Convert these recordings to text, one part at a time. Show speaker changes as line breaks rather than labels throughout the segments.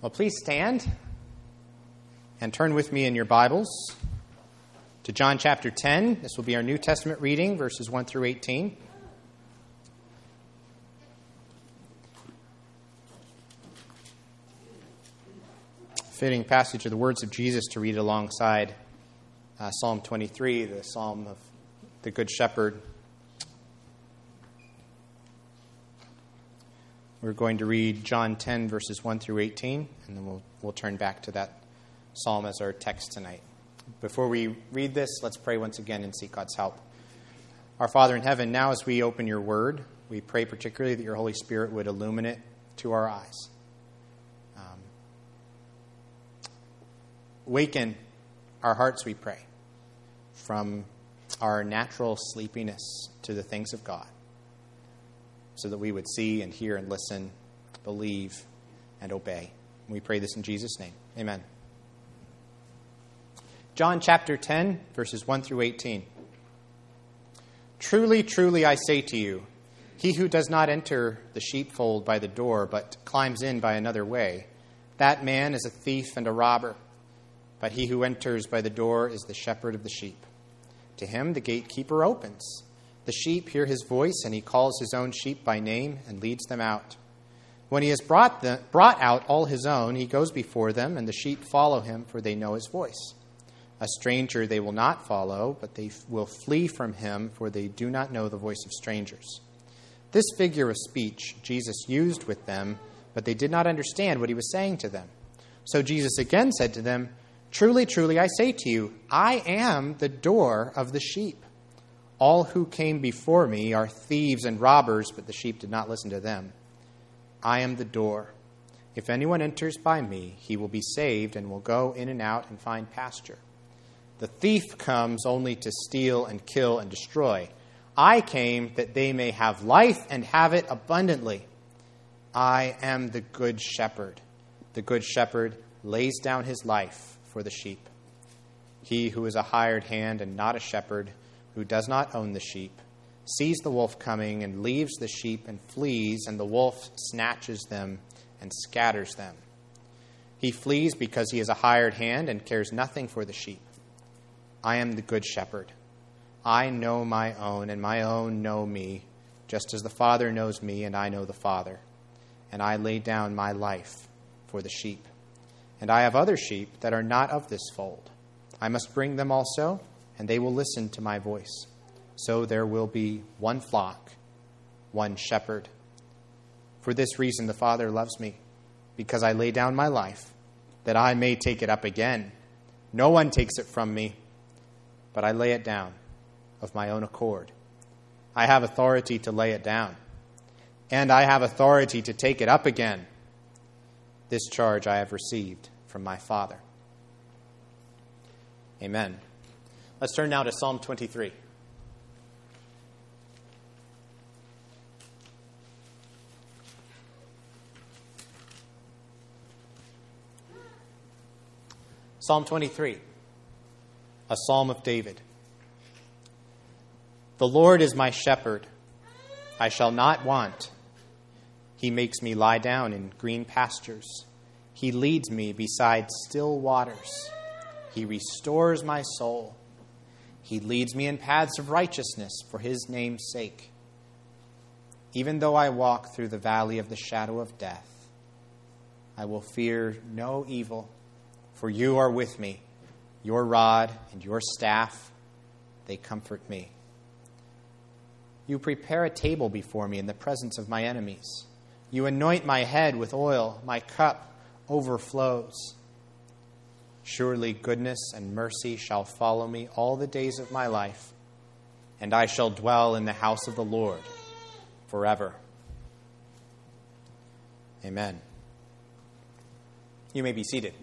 Well, please stand and turn with me in your Bibles to John chapter 10. This will be our New Testament reading, verses 1 through 18. Fitting passage of the words of Jesus to read alongside Psalm 23, the Psalm of the Good Shepherd. We're going to read John 10, verses 1 through 18, and then we'll turn back to that psalm as our text tonight. Before we read this, let's pray once again and seek God's help. Our Father in heaven, now as we open your word, we pray particularly that your Holy Spirit would illumine it to our eyes. Waken our hearts, we pray, from our natural sleepiness to the things of God, so that we would see and hear and listen, believe and obey. We pray this in Jesus' name. Amen. John chapter 10, verses 1 through 18. Truly, truly, I say to you, he who does not enter the sheepfold by the door, but climbs in by another way, that man is a thief and a robber. But he who enters by the door is the shepherd of the sheep. To him the gatekeeper opens. The sheep hear his voice, and he calls his own sheep by name and leads them out. When he has brought out all his own, he goes before them, and the sheep follow him, for they know his voice. A stranger they will not follow, but they will flee from him, for they do not know the voice of strangers. This figure of speech Jesus used with them, but they did not understand what he was saying to them. So Jesus again said to them, Truly, truly, I say to you, I am the door of the sheep. All who came before me are thieves and robbers, but the sheep did not listen to them. I am the door. If anyone enters by me, he will be saved and will go in and out and find pasture. The thief comes only to steal and kill and destroy. I came that they may have life and have it abundantly. I am the good shepherd. The good shepherd lays down his life for the sheep. He who is a hired hand and not a shepherd, who does not own the sheep, sees the wolf coming and leaves the sheep and flees, and the wolf snatches them and scatters them. He flees because he is a hired hand and cares nothing for the sheep. I am the good shepherd. I know my own, and my own know me, just as the Father knows me, and I know the Father. And I lay down my life for the sheep. And I have other sheep that are not of this fold. I must bring them also, and they will listen to my voice. So there will be one flock, one shepherd. For this reason the Father loves me, because I lay down my life, that I may take it up again. No one takes it from me, but I lay it down of my own accord. I have authority to lay it down, and I have authority to take it up again. This charge I have received from my Father. Amen. Let's turn now to Psalm 23. Psalm 23, a psalm of David. The Lord is my shepherd. I shall not want. He makes me lie down in green pastures. He leads me beside still waters. He restores my soul. He leads me in paths of righteousness for his name's sake. Even though I walk through the valley of the shadow of death, I will fear no evil, for you are with me. Your rod and your staff, they comfort me. You prepare a table before me in the presence of my enemies. You anoint my head with oil. My cup overflows. Surely goodness and mercy shall follow me all the days of my life, and I shall dwell in the house of the Lord forever. Amen. You may be seated.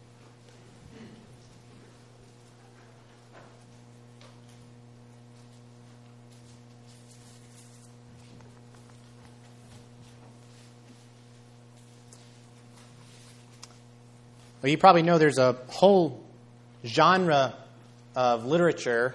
Well, you probably know there's a whole genre of literature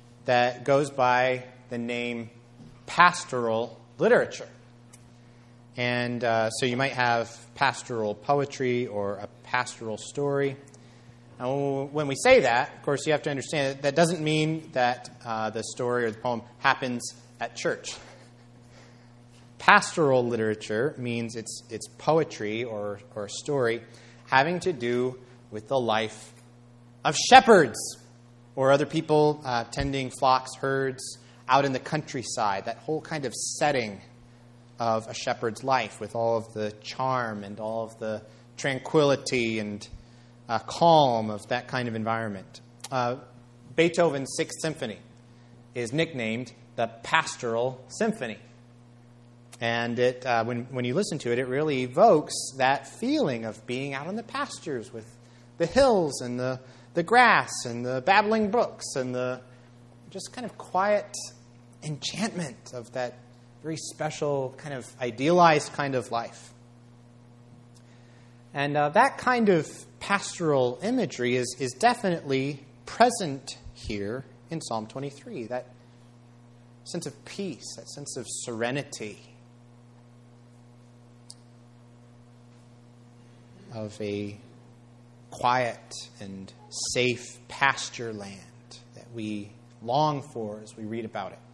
that goes by the name pastoral literature. And so you might have pastoral poetry or a pastoral story. Now, when we say that, of course, you have to understand that doesn't mean that the story or the poem happens at church. Pastoral literature means it's poetry or a story having to do with the life of shepherds or other people tending flocks, herds, out in the countryside, that whole kind of setting of a shepherd's life with all of the charm and all of the tranquility and calm of that kind of environment. Beethoven's Sixth Symphony is nicknamed the Pastoral Symphony. And it, when you listen to it, it really evokes that feeling of being out on the pastures with the hills and the grass and the babbling brooks and the just kind of quiet enchantment of that very special kind of idealized kind of life. And that kind of pastoral imagery is definitely present here in Psalm 23. That sense of peace, that sense of serenity, of a quiet and safe pasture land that we long for as we read about it.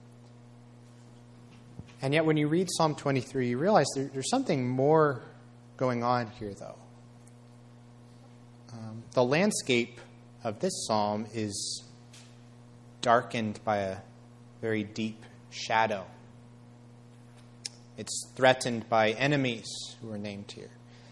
And yet when you read Psalm 23, you realize there's something more going on here, though. The landscape of this psalm is darkened by a very deep shadow. It's threatened by enemies who are named here.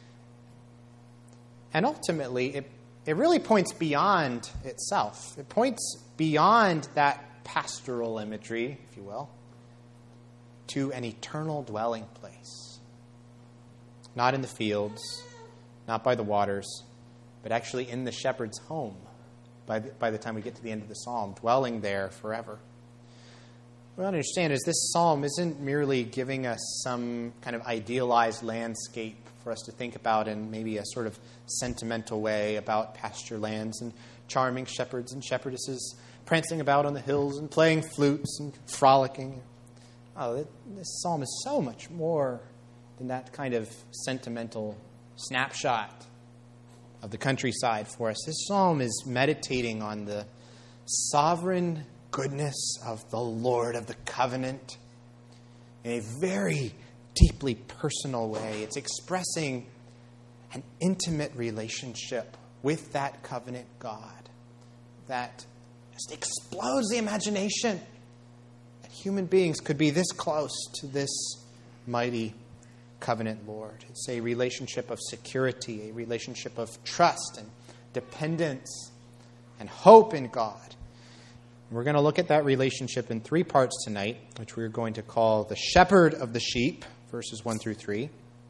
And ultimately, it really points beyond itself. It points beyond that pastoral imagery, if you will, to an eternal dwelling place. Not in the fields, not by the waters, but actually in the shepherd's home by the time we get to the end of the psalm, dwelling there forever. What I understand is this psalm isn't merely giving us some kind of idealized landscape for us to think about in maybe a sort of sentimental way about pasture lands and charming shepherds and shepherdesses prancing about on the hills and playing flutes and frolicking. Oh, this psalm is so much more than that kind of sentimental snapshot of the countryside for us. This psalm is meditating on the sovereign goodness of the Lord of the covenant in a very deeply personal way. It's expressing an intimate relationship with that covenant God that just explodes the imagination that human beings could be this close to this mighty covenant Lord. It's a relationship of security, a relationship of trust and dependence and hope in God. We're going to look at that relationship in three parts tonight, which we're going to call the shepherd of the sheep, verses 1 through 3.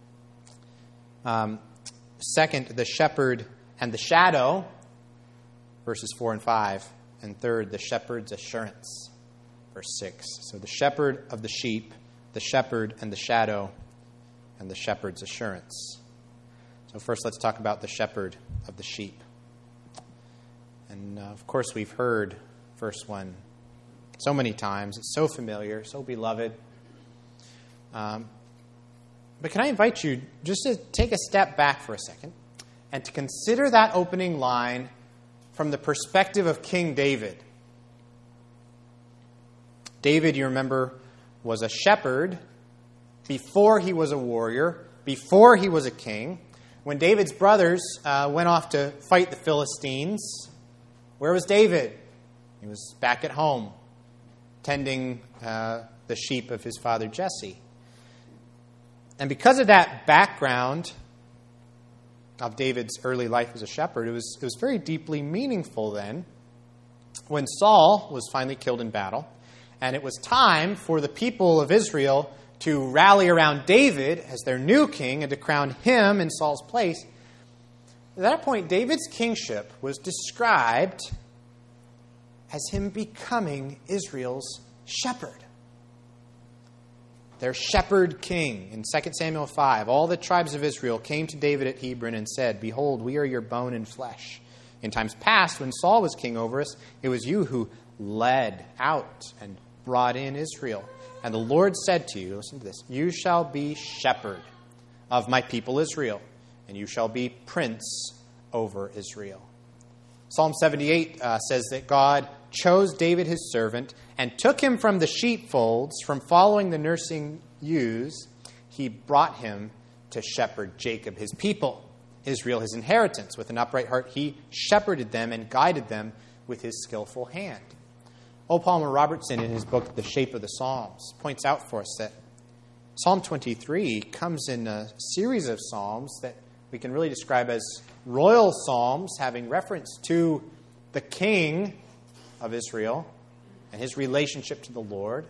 Second, the shepherd and the shadow, verses 4 and 5. And third, the shepherd's assurance, verse 6. So the shepherd of the sheep, the shepherd and the shadow, and the shepherd's assurance. So first, let's talk about the shepherd of the sheep. And of course, we've heard verse 1 so many times. It's so familiar, so beloved. But can I invite you just to take a step back for a second and to consider that opening line from the perspective of King David. David, you remember, was a shepherd before he was a warrior, before he was a king. When David's brothers went off to fight the Philistines, where was David? He was back at home, tending the sheep of his father Jesse. And because of that background of David's early life as a shepherd, it was very deeply meaningful then when Saul was finally killed in battle, and it was time for the people of Israel to rally around David as their new king and to crown him in Saul's place. At that point, David's kingship was described as him becoming Israel's shepherd. Their shepherd king. In 2 Samuel 5, all the tribes of Israel came to David at Hebron and said, "Behold, we are your bone and flesh. In times past, when Saul was king over us, it was you who led out and brought in Israel. And the Lord said to you, listen to this, you shall be shepherd of my people Israel, and you shall be prince over Israel. Psalm 78 says that God chose David his servant and took him from the sheepfolds, from following the nursing ewes. He brought him to shepherd Jacob his people, Israel his inheritance. With an upright heart he shepherded them and guided them with his skillful hand. O. Palmer Robertson, in his book The Shape of the Psalms, points out for us that Psalm 23 comes in a series of psalms that we can really describe as royal psalms, having reference to the king of Israel and his relationship to the Lord.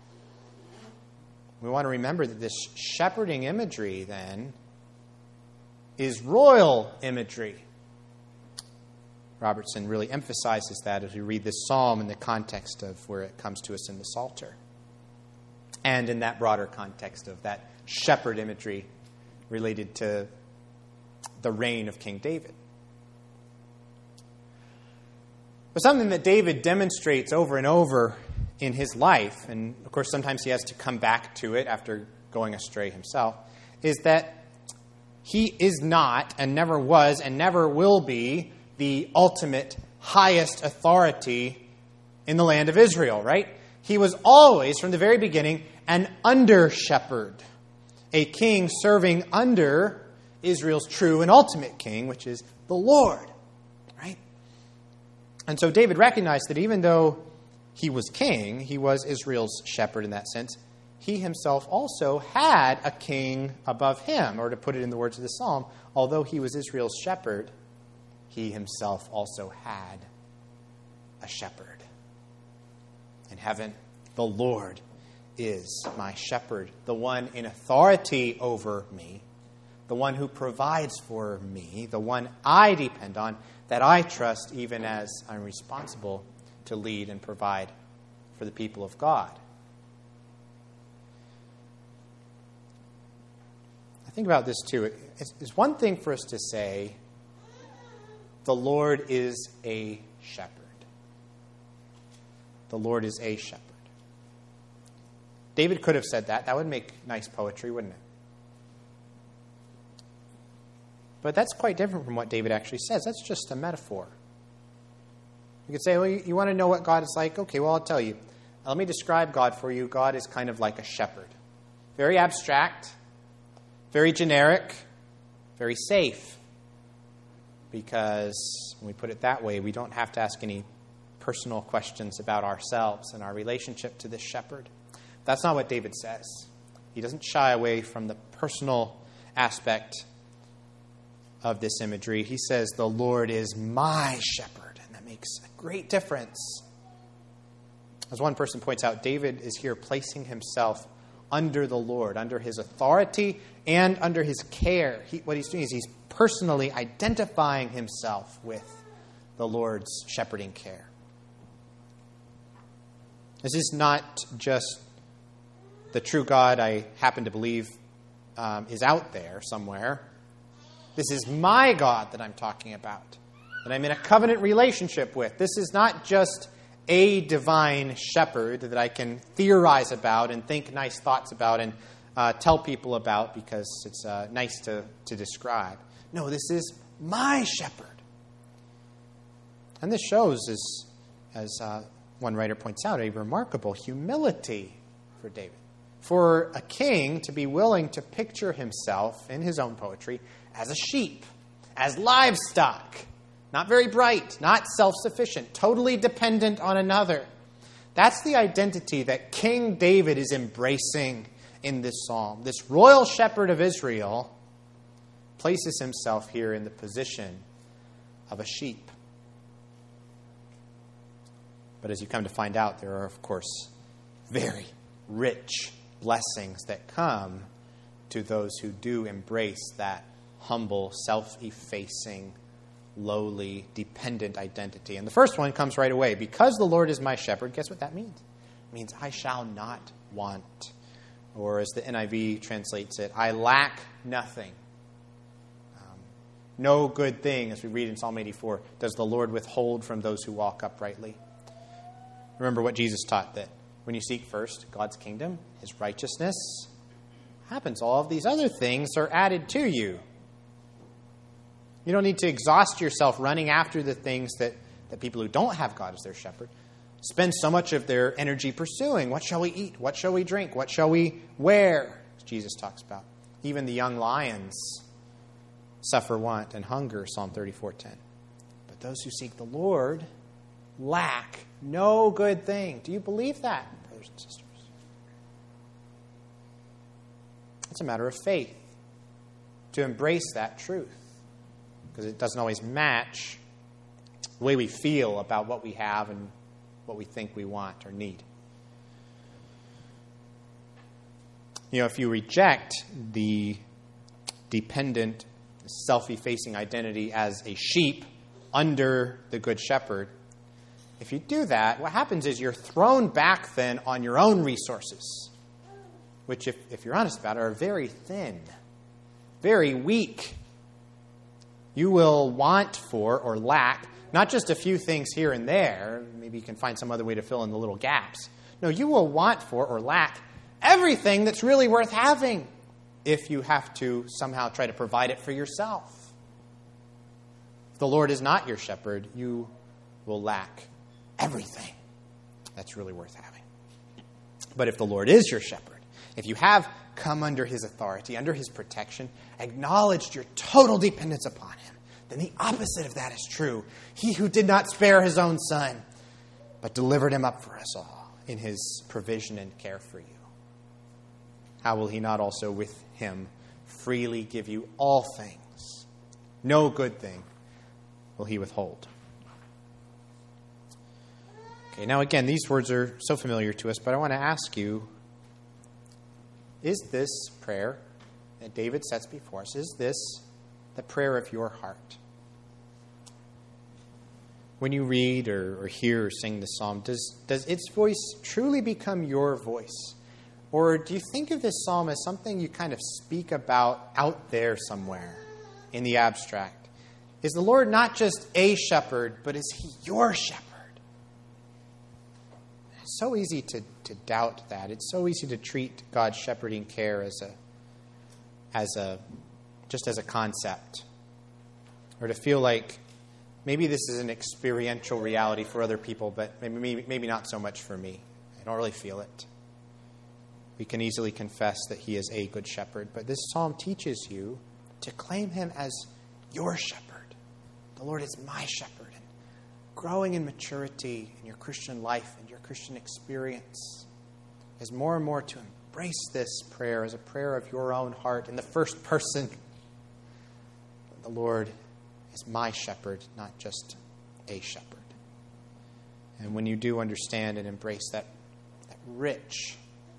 We want to remember that this shepherding imagery, then, is royal imagery. Robertson really emphasizes that as we read this psalm in the context of where it comes to us in the Psalter, and in that broader context of that shepherd imagery related to the reign of King David. But something that David demonstrates over and over in his life, and of course sometimes he has to come back to it after going astray himself, is that he is not and never was and never will be the ultimate, highest authority in the land of Israel, right? He was always, from the very beginning, an under-shepherd, a king serving under Israel's true and ultimate king, which is the Lord, right? And so David recognized that even though he was king, he was Israel's shepherd in that sense, he himself also had a king above him, or to put it in the words of the psalm, although he was Israel's shepherd, he himself also had a shepherd. In heaven, the Lord is my shepherd, the one in authority over me, the one who provides for me, the one I depend on, that I trust even as I'm responsible to lead and provide for the people of God. I think about this too. It's one thing for us to say, the Lord is a shepherd. The Lord is a shepherd. David could have said that. That would make nice poetry, wouldn't it? But that's quite different from what David actually says. That's just a metaphor. You could say, well, you want to know what God is like? Okay, well, I'll tell you. Let me describe God for you. God is kind of like a shepherd. Very abstract, very generic, very safe. Because when we put it that way, we don't have to ask any personal questions about ourselves and our relationship to this shepherd. That's not what David says. He doesn't shy away from the personal aspect of this imagery. He says, the Lord is my shepherd. And that makes a great difference. As one person points out, David is here placing himself under the Lord, under his authority and under his care. What he's doing is he's personally identifying himself with the Lord's shepherding care. This is not just the true God I happen to believe is out there somewhere. This is my God that I'm talking about, that I'm in a covenant relationship with. This is not just a divine shepherd that I can theorize about and think nice thoughts about and tell people about because it's nice to describe. No, this is my shepherd. And this shows, as one writer points out, a remarkable humility for David. For a king to be willing to picture himself in his own poetry as a sheep, as livestock, not very bright, not self-sufficient, totally dependent on another. That's the identity that King David is embracing in this psalm. This royal shepherd of Israel places himself here in the position of a sheep. But as you come to find out, there are, of course, very rich blessings that come to those who do embrace that humble, self-effacing, lowly, dependent identity. And the first one comes right away. Because the Lord is my shepherd, guess what that means? It means I shall not want. Or as the NIV translates it, I lack nothing. No good thing, as we read in Psalm 84, does the Lord withhold from those who walk uprightly. Remember what Jesus taught, that When you seek first God's kingdom, his righteousness, happens. All of these other things are added to you. You don't need to exhaust yourself running after the things that people who don't have God as their shepherd spend so much of their energy pursuing. What shall we eat? What shall we drink? What shall we wear? As Jesus talks about. Even the young lions suffer want and hunger, Psalm 34:10. But those who seek the Lord lack no good thing. Do you believe that, brothers and sisters? It's a matter of faith to embrace that truth, because it doesn't always match the way we feel about what we have and what we think we want or need. You know, if you reject the dependent, self-effacing identity as a sheep under the Good Shepherd, if you do that, what happens is you're thrown back then on your own resources, which, if you're honest about it, are very thin, very weak. You will want for or lack not just a few things here and there. Maybe you can find some other way to fill in the little gaps. No, you will want for or lack everything that's really worth having if you have to somehow try to provide it for yourself. If the Lord is not your shepherd, you will lack everything that's really worth having. But if the Lord is your shepherd, if you have come under his authority, under his protection, acknowledged your total dependence upon him, then the opposite of that is true. He who did not spare his own son, but delivered him up for us all in his provision and care for you, how will he not also with him freely give you all things? No good thing will he withhold. Okay, now again, these words are so familiar to us, but I want to ask you, is this prayer that David sets before us, is this the prayer of your heart? When you read or hear or sing the psalm, does its voice truly become your voice? Or do you think of this psalm as something you kind of speak about out there somewhere in the abstract? Is the Lord not just a shepherd, but is he your shepherd? It's so easy to doubt that. It's so easy to treat God's shepherding care as a concept, or to feel like maybe this is an experiential reality for other people, but maybe not so much for me. I don't really feel it. We can easily confess that he is a good shepherd, but this psalm teaches you to claim him as your shepherd. The Lord is my shepherd. And growing in maturity in your Christian life and your Christian experience is more and more to embrace this prayer as a prayer of your own heart in the first person. The Lord is my shepherd, not just a shepherd. And when you do understand and embrace that rich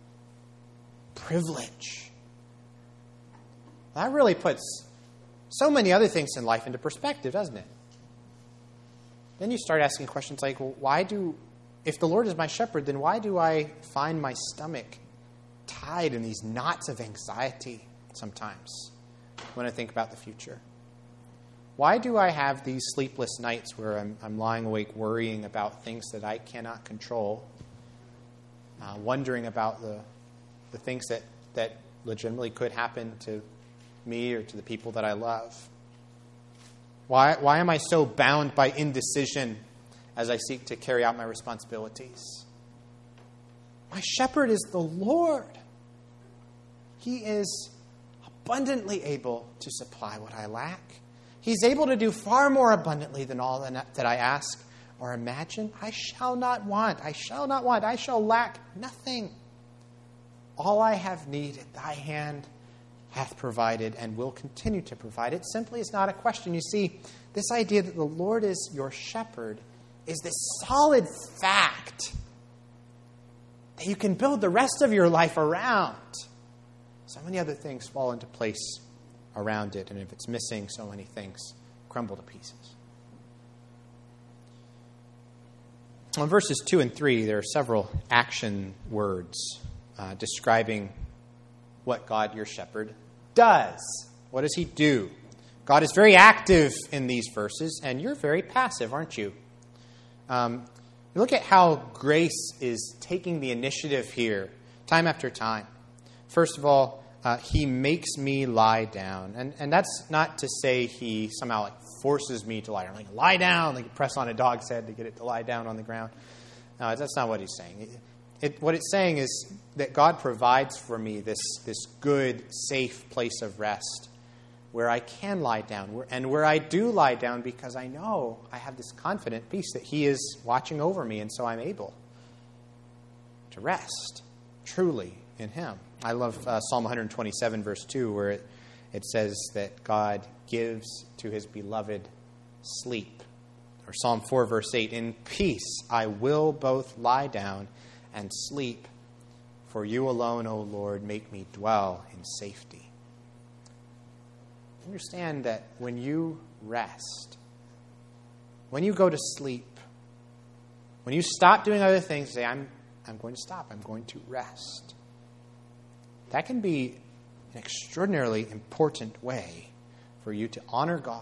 privilege, that really puts so many other things in life into perspective, doesn't it? Then you start asking questions like, well, if the Lord is my shepherd, then why do I find my stomach tied in these knots of anxiety sometimes when I think about the future? Why do I have these sleepless nights where I'm lying awake worrying about things that I cannot control, wondering about the things that legitimately could happen to me or to the people that I love? Why am I so bound by indecision as I seek to carry out my responsibilities? My shepherd is the Lord. He is abundantly able to supply what I lack. He's able to do far more abundantly than all that I ask or imagine. I shall not want. I shall not want. I shall lack nothing. All I have needed, thy hand hath provided and will continue to provide. It simply is not a question. You see, this idea that the Lord is your shepherd is this solid fact that you can build the rest of your life around. So many other things fall into place around it, and if it's missing, so many things crumble to pieces. Well, in verses 2 and 3, there are several action words describing what God, your shepherd, does. What does he do? God is very active in these verses, and you're very passive, aren't you? The Look at how grace is taking the initiative here, time after time. First of all, he makes me lie down. And that's not to say he somehow like forces me to lie down. Like, lie down, like you press on a dog's head to get it to lie down on the ground. No, that's not what he's saying. What it's saying is that God provides for me this good, safe place of rest where I can lie down, and where I do lie down because I know I have this confident peace that he is watching over me, and so I'm able to rest truly in him. I love Psalm 127, verse 2, where it says that God gives to his beloved sleep. Or Psalm 4, verse 8, in peace I will both lie down and sleep, for you alone, O Lord, make me dwell in safety. Understand that when you rest, when you go to sleep, when you stop doing other things, say, I'm going to stop, I'm going to rest. That can be an extraordinarily important way for you to honor God.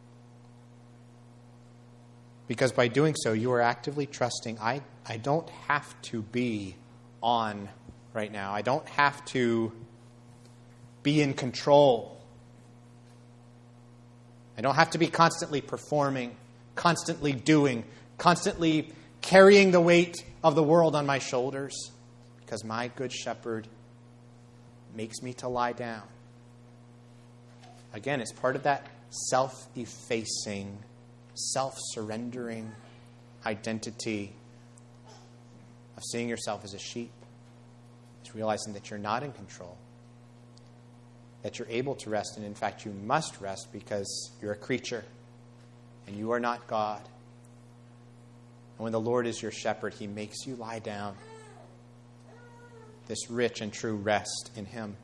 Because by doing so, you are actively trusting, I don't have to be on right now. I don't have to be in control. I don't have to be constantly performing, constantly doing, constantly carrying the weight of the world on my shoulders, because my good shepherd makes me to lie down. Again, it's part of that self-effacing, self-surrendering identity of seeing yourself as a sheep. It's realizing that you're not in control, that you're able to rest, and in fact you must rest because you're a creature and you are not God. And when the Lord is your shepherd, he makes you lie down. This rich and true rest in him.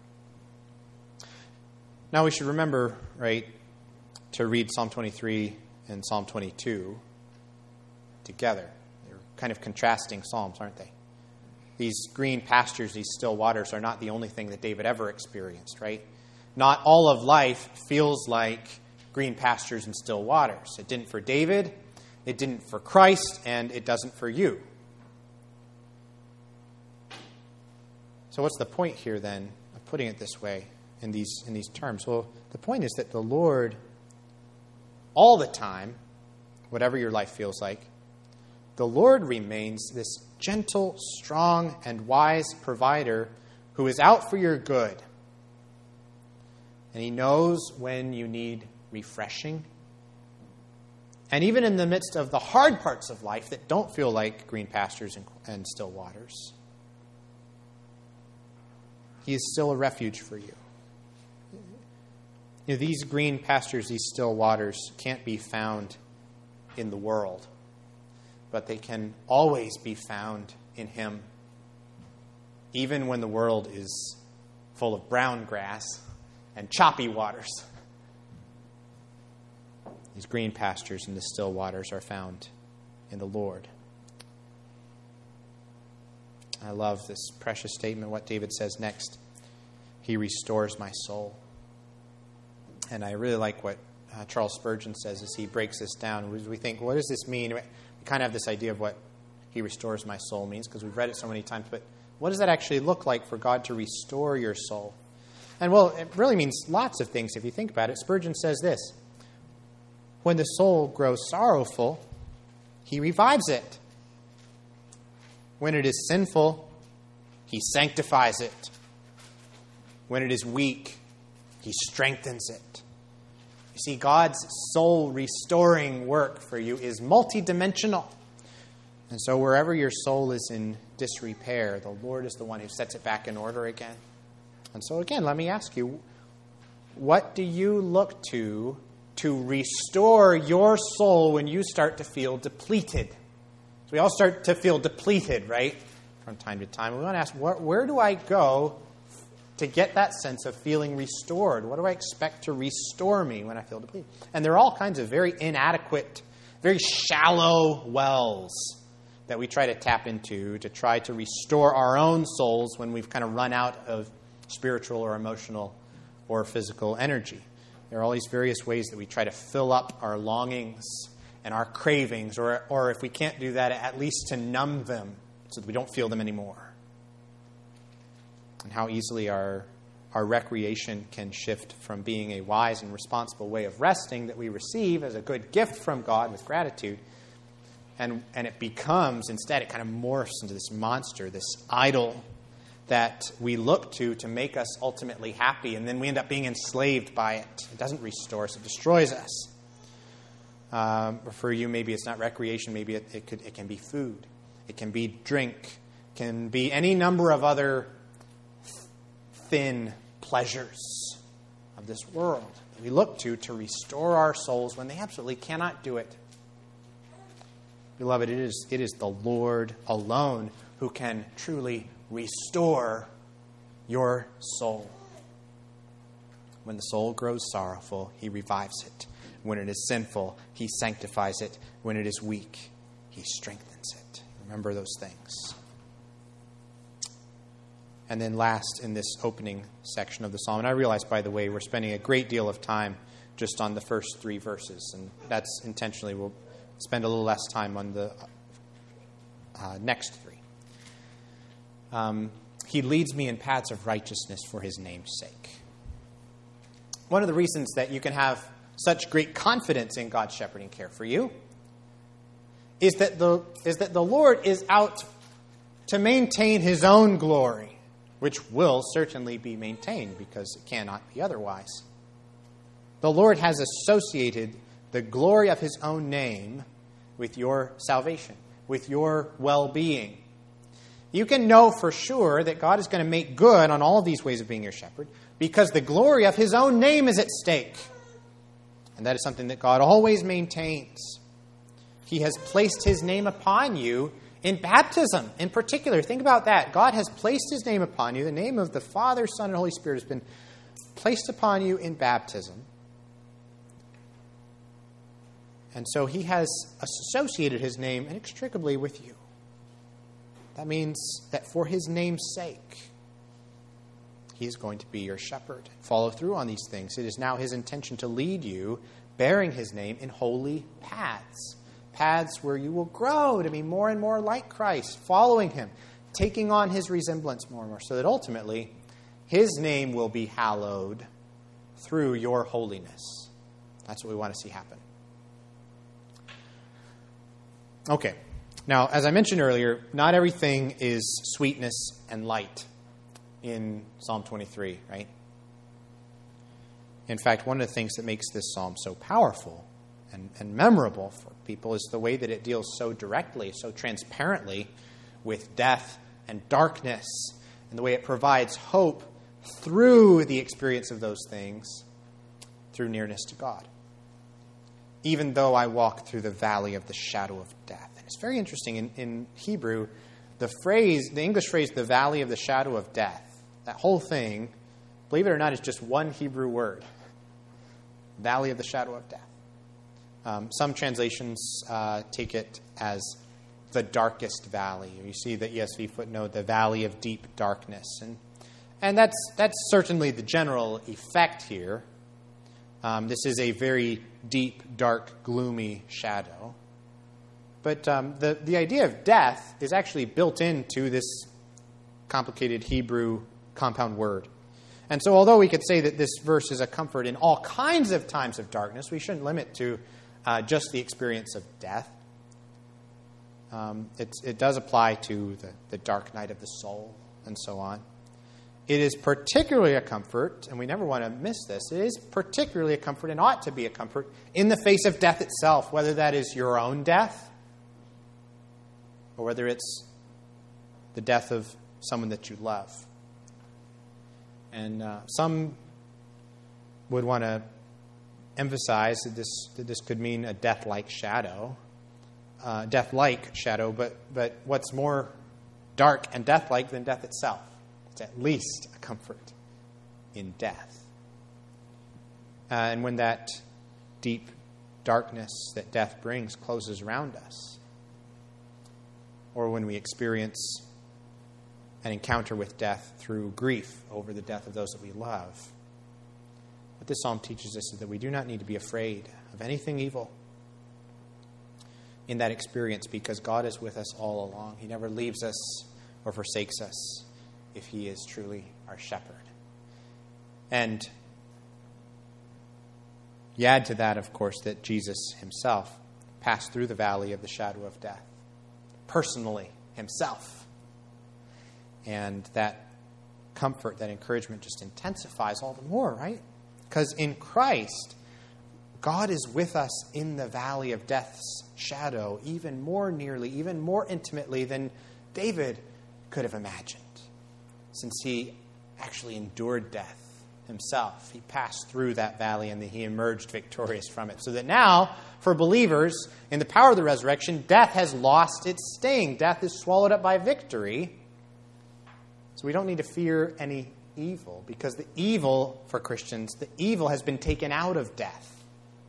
Now we should remember, right, to read Psalm 23 and Psalm 22 together. They're kind of contrasting psalms, aren't they? These green pastures, these still waters are not the only thing that David ever experienced, right? Not all of life feels like green pastures and still waters. It didn't for David, it didn't for Christ, and it doesn't for you. So what's the point here then of putting it this way in these terms? Well, the point is that the Lord, all the time, whatever your life feels like, the Lord remains this gentle, strong, and wise provider who is out for your good. And he knows when you need refreshing. And even in the midst of the hard parts of life that don't feel like green pastures and still waters, he is still a refuge for you. You know, these green pastures, these still waters, can't be found in the world, but they can always be found in him, even when the world is full of brown grass and choppy waters. These green pastures and the still waters are found in the Lord. I love this precious statement, what David says next. He restores my soul. And I really like what Charles Spurgeon says as he breaks this down. We think, what does this mean? We kind of have this idea of what he restores my soul means because we've read it so many times. But what does that actually look like for God to restore your soul? And well, it really means lots of things if you think about it. Spurgeon says this: when the soul grows sorrowful, he revives it. When it is sinful, he sanctifies it. When it is weak, he strengthens it. You see, God's soul restoring work for you is multidimensional. And so wherever your soul is in disrepair, the Lord is the one who sets it back in order again. And so again, let me ask you, what do you look to restore your soul when you start to feel depleted? So we all start to feel depleted, right? From time to time. We want to ask, where do I go to get that sense of feeling restored? What do I expect to restore me when I feel depleted? And there are all kinds of very inadequate, very shallow wells that we try to tap into to try to restore our own souls when we've kind of run out of spiritual or emotional or physical energy. There are all these various ways that we try to fill up our longings and our cravings, or if we can't do that, at least to numb them so that we don't feel them anymore. And how easily our recreation can shift from being a wise and responsible way of resting that we receive as a good gift from God with gratitude, and it becomes, instead, it kind of morphs into this monster, this idol that we look to make us ultimately happy, and then we end up being enslaved by it. It doesn't restore us, it destroys us. For you, maybe it's not recreation, maybe it can be food, it can be drink, it can be any number of other thin pleasures of this world that we look to restore our souls when they absolutely cannot do it. Beloved, it is the Lord alone who can truly restore your soul. When the soul grows sorrowful, He revives it. When it is sinful, He sanctifies it. When it is weak, He strengthens it. Remember those things. And then last in this opening section of the psalm, and I realize, by the way, we're spending a great deal of time just on the first 3 verses, and that's intentionally. We'll spend a little less time on the next 3. He leads me in paths of righteousness for His name's sake. One of the reasons that you can have such great confidence in God's shepherding care for you is that the Lord is out to maintain His own glory, which will certainly be maintained because it cannot be otherwise. The Lord has associated the glory of His own name with your salvation, with your well-being. You can know for sure that God is going to make good on all of these ways of being your shepherd because the glory of His own name is at stake. And that is something that God always maintains. He has placed His name upon you in baptism, in particular. Think about that. God has placed His name upon you. The name of the Father, Son, and Holy Spirit has been placed upon you in baptism. And so He has associated His name inextricably with you. That means that for His name's sake, He is going to be your shepherd. Follow through on these things. It is now His intention to lead you, bearing His name, in holy paths. Paths where you will grow to be more and more like Christ, following Him, taking on His resemblance more and more, so that ultimately His name will be hallowed through your holiness. That's what we want to see happen. Okay. Now, as I mentioned earlier, not everything is sweetness and light in Psalm 23, right? In fact, one of the things that makes this psalm so powerful and memorable for people is the way that it deals so directly, so transparently with death and darkness, and the way it provides hope through the experience of those things through nearness to God. Even though I walk through the valley of the shadow of death. And it's very interesting in Hebrew, the English phrase, the valley of the shadow of death, that whole thing, believe it or not, is just one Hebrew word. Valley of the shadow of death. Some translations take it as the darkest valley. You see the ESV footnote, the valley of deep darkness. And that's certainly the general effect here. This is a very deep, dark, gloomy shadow. But the idea of death is actually built into this complicated Hebrew compound word. And so although we could say that this verse is a comfort in all kinds of times of darkness, we shouldn't limit to just the experience of death. It does apply to the dark night of the soul and so on. It is particularly a comfort, and we never want to miss this, it is particularly a comfort and ought to be a comfort in the face of death itself, whether that is your own death or whether it's the death of someone that you love. And some would want to emphasize that this could mean a death-like shadow, but what's more dark and death-like than death itself? It's at least a comfort in death. And when that deep darkness that death brings closes around us, or when we experience an encounter with death through grief over the death of those that we love, what this psalm teaches us is that we do not need to be afraid of anything evil. in that experience because God is with us all along. He never leaves us or forsakes us if he is truly our shepherd. And you add to that, of course, that Jesus himself passed through the valley of the shadow of death, personally himself. And that comfort, that encouragement just intensifies all the more, right? Because in Christ, God is with us in the valley of death's shadow even more nearly, even more intimately than David could have imagined, since he actually endured death himself. He passed through that valley and he emerged victorious from it. So that now, for believers, in the power of the resurrection, death has lost its sting. Death is swallowed up by victory. So we don't need to fear any evil, because the evil, for Christians, the evil has been taken out of death.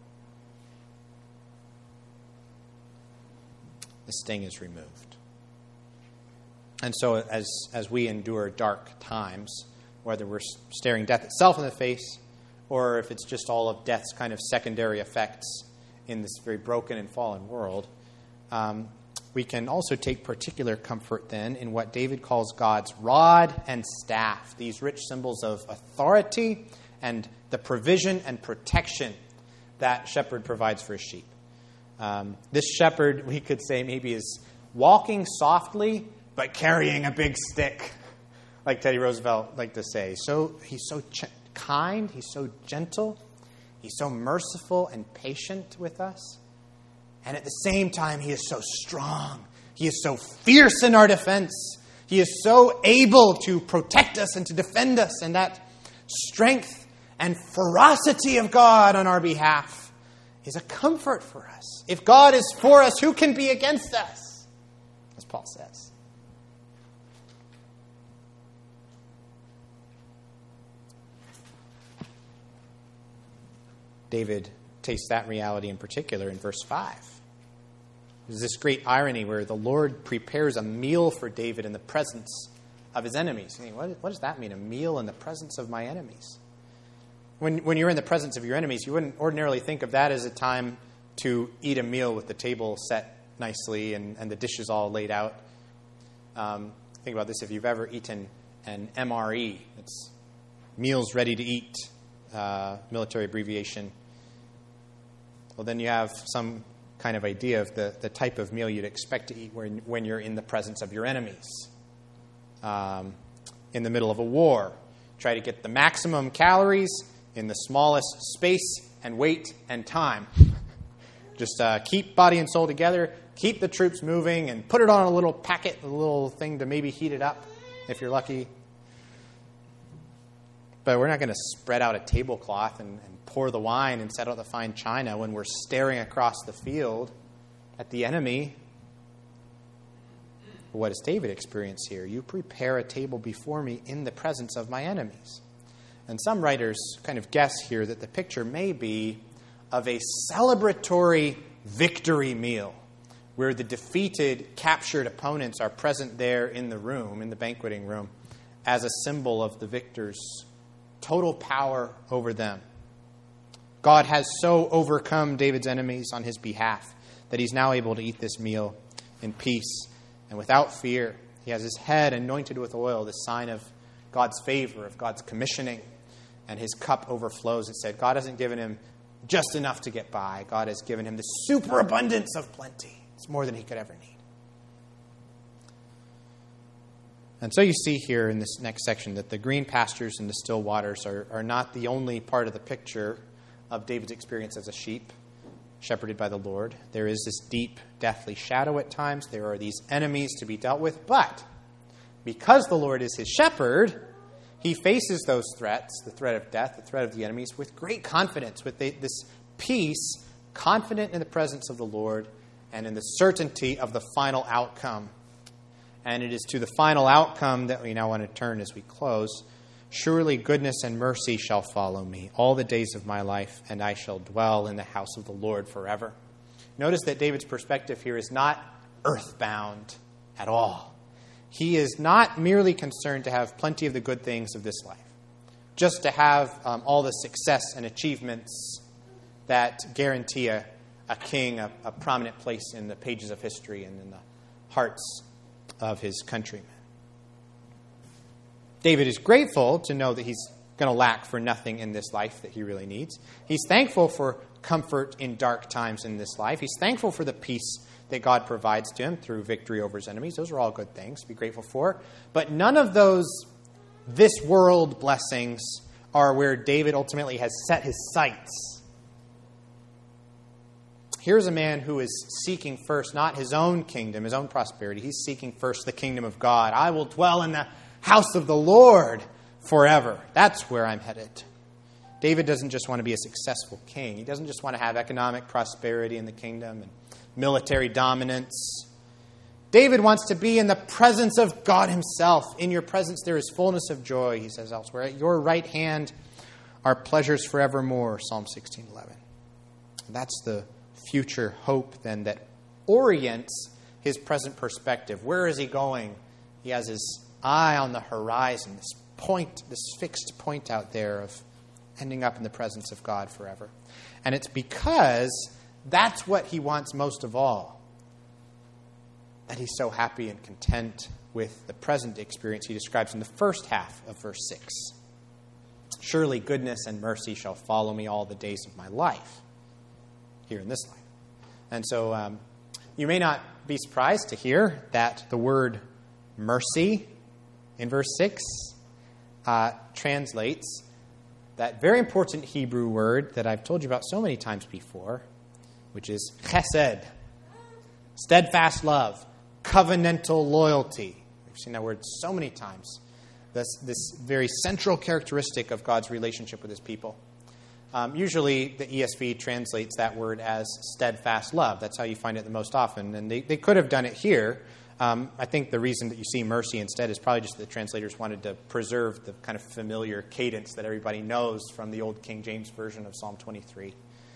The sting is removed. And so as we endure dark times, whether we're staring death itself in the face, or if it's just all of death's kind of secondary effects in this very broken and fallen world, we can also take particular comfort then in what David calls God's rod and staff, these rich symbols of authority and the provision and protection that shepherd provides for his sheep. This shepherd, we could say, maybe is walking softly but carrying a big stick, like Teddy Roosevelt liked to say. So he's so kind, he's so gentle, he's so merciful and patient with us. And at the same time, he is so strong. He is so fierce in our defense. He is so able to protect us and to defend us. And that strength and ferocity of God on our behalf is a comfort for us. If God is for us, who can be against us? As Paul says. David tastes that reality in particular in verse 5. There's this great irony where the Lord prepares a meal for David in the presence of his enemies. I mean, what does that mean, a meal in the presence of my enemies? When you're in the presence of your enemies, you wouldn't ordinarily think of that as a time to eat a meal with the table set nicely and the dishes all laid out. Think about this. If you've ever eaten an MRE, it's Meals Ready to Eat, military abbreviation. Well, then you have some kind of idea of the type of meal you'd expect to eat when you're in the presence of your enemies. In the middle of a war, try to get the maximum calories in the smallest space and weight and time. Just keep body and soul together, keep the troops moving, and put it on a little packet, a little thing to maybe heat it up if you're lucky. But we're not going to spread out a tablecloth and pour the wine and set out the fine china when we're staring across the field at the enemy. What does David experience here? You prepare a table before me in the presence of my enemies. And some writers kind of guess here that the picture may be of a celebratory victory meal where the defeated, captured opponents are present there in the room, in the banqueting room, as a symbol of the victor's total power over them. God has so overcome David's enemies on his behalf that he's now able to eat this meal in peace and without fear. He has his head anointed with oil, the sign of God's favor, of God's commissioning, and his cup overflows. It said God hasn't given him just enough to get by. God has given him the superabundance of plenty. It's more than he could ever need. And so you see here in this next section that the green pastures and the still waters are not the only part of the picture of David's experience as a sheep shepherded by the Lord. There is this deep, deathly shadow at times. There are these enemies to be dealt with. But because the Lord is his shepherd, he faces those threats, the threat of death, the threat of the enemies, with great confidence, with this peace, confident in the presence of the Lord and in the certainty of the final outcome. And it is to the final outcome that we now want to turn as we close. Surely goodness and mercy shall follow me all the days of my life, and I shall dwell in the house of the Lord forever. Notice that David's perspective here is not earthbound at all. He is not merely concerned to have plenty of the good things of this life, just to have all the success and achievements that guarantee a a king, a prominent place in the pages of history and in the hearts of his countrymen. David is grateful to know that he's going to lack for nothing in this life that he really needs. He's thankful for comfort in dark times in this life. He's thankful for the peace that God provides to him through victory over his enemies. Those are all good things to be grateful for. But none of those this world blessings are where David ultimately has set his sights. Here's a man who is seeking first not his own kingdom, his own prosperity. He's seeking first the kingdom of God. I will dwell in the house of the Lord forever. That's where I'm headed. David doesn't just want to be a successful king. He doesn't just want to have economic prosperity in the kingdom and military dominance. David wants to be in the presence of God himself. In your presence there is fullness of joy, he says elsewhere. At your right hand are pleasures forevermore, Psalm 16:11. That's the future hope then that orients his present perspective. Where is he going? He has his eye on the horizon, this point, this fixed point out there of ending up in the presence of God forever. And it's because that's what he wants most of all, that he's so happy and content with the present experience he describes in the first half of verse 6. Surely goodness and mercy shall follow me all the days of my life, here in this life. And so you may not be surprised to hear that the word mercy in verse 6 translates that very important Hebrew word that I've told you about so many times before, which is chesed, steadfast love, covenantal loyalty. We've seen that word so many times. This very central characteristic of God's relationship with his people. Usually the ESV translates that word as steadfast love. That's how you find it the most often. And they could have done it here. I think the reason that you see mercy instead is probably just that the translators wanted to preserve the kind of familiar cadence that everybody knows from the old King James Version of Psalm 23.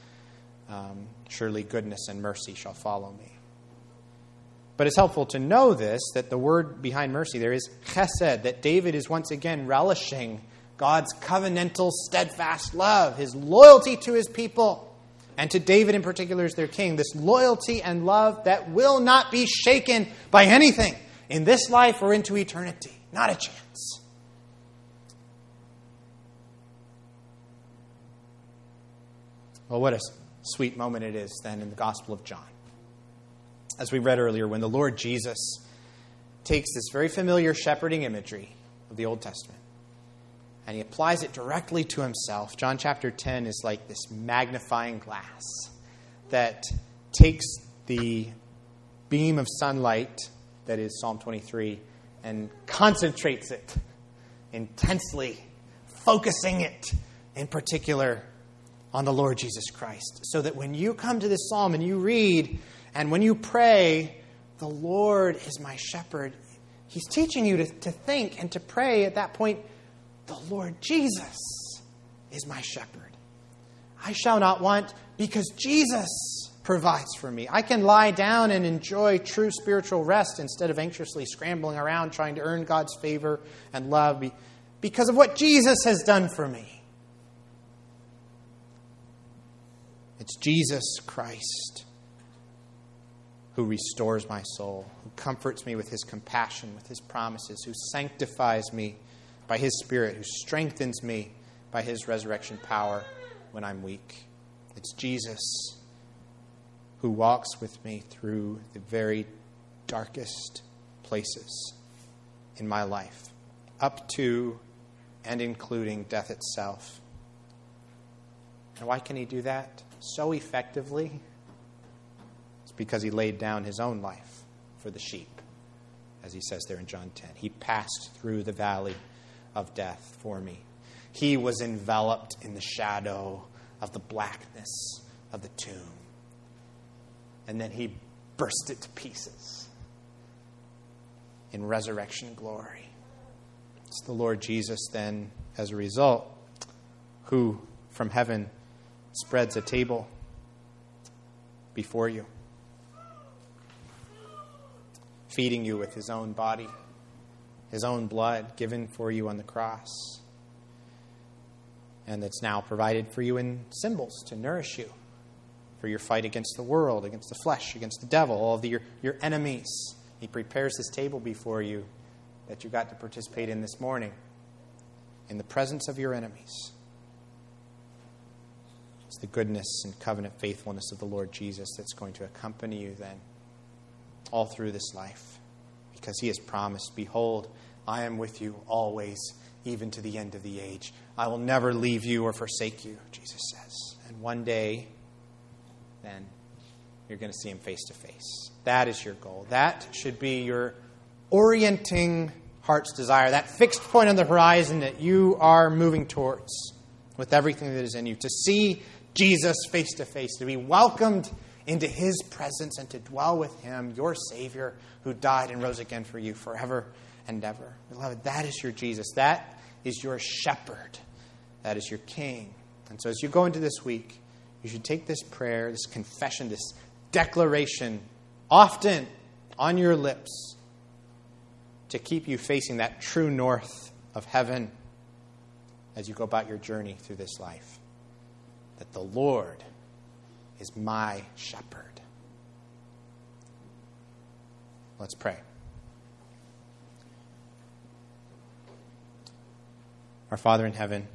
Surely goodness and mercy shall follow me. But it's helpful to know this, that the word behind mercy there is chesed, that David is once again relishing God's covenantal, steadfast love, his loyalty to his people, and to David in particular as their king, this loyalty and love that will not be shaken by anything in this life or into eternity. Not a chance. Well, what a sweet moment it is then in the Gospel of John. As we read earlier, when the Lord Jesus takes this very familiar shepherding imagery of the Old Testament and he applies it directly to himself. John chapter 10 is like this magnifying glass that takes the beam of sunlight, that is Psalm 23, and concentrates it intensely, focusing it in particular on the Lord Jesus Christ. So that when you come to this psalm and you read, and when you pray, the Lord is my shepherd, he's teaching you to think and to pray at that point, the Lord Jesus is my shepherd. I shall not want because Jesus provides for me. I can lie down and enjoy true spiritual rest instead of anxiously scrambling around trying to earn God's favor and love because of what Jesus has done for me. It's Jesus Christ who restores my soul, who comforts me with his compassion, with his promises, who sanctifies me by his Spirit, who strengthens me by his resurrection power when I'm weak. It's Jesus who walks with me through the very darkest places in my life, up to and including death itself. And why can he do that so effectively? It's because he laid down his own life for the sheep, as he says there in John 10. He passed through the valley of death for me. He was enveloped in the shadow of the blackness of the tomb. And then he burst it to pieces in resurrection glory. It's the Lord Jesus then, as a result, who from heaven spreads a table before you, feeding you with his own body, his own blood given for you on the cross, and that's now provided for you in symbols to nourish you for your fight against the world, against the flesh, against the devil, all of your enemies. He prepares this table before you that you got to participate in this morning in the presence of your enemies. It's the goodness and covenant faithfulness of the Lord Jesus that's going to accompany you then all through this life, because he has promised, behold, I am with you always, even to the end of the age. I will never leave you or forsake you, Jesus says. And one day, then, you're going to see him face to face. That is your goal. That should be your orienting heart's desire, that fixed point on the horizon that you are moving towards with everything that is in you, to see Jesus face to face, to be welcomed into his presence and to dwell with him, your Savior, who died and rose again for you forever and ever. Beloved, that is your Jesus. That is your shepherd. That is your king. And so as you go into this week, you should take this prayer, this confession, this declaration often on your lips to keep you facing that true north of heaven as you go about your journey through this life. That the Lord is my shepherd. Let's pray. Our Father in heaven,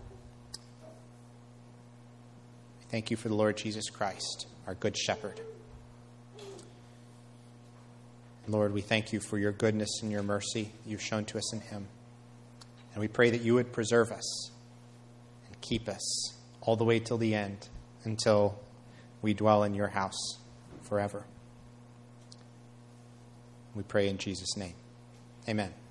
we thank you for the Lord Jesus Christ, our good shepherd. Lord, we thank you for your goodness and your mercy you've shown to us in him. And we pray that you would preserve us and keep us all the way till the end, until we dwell in your house forever. We pray in Jesus' name. Amen.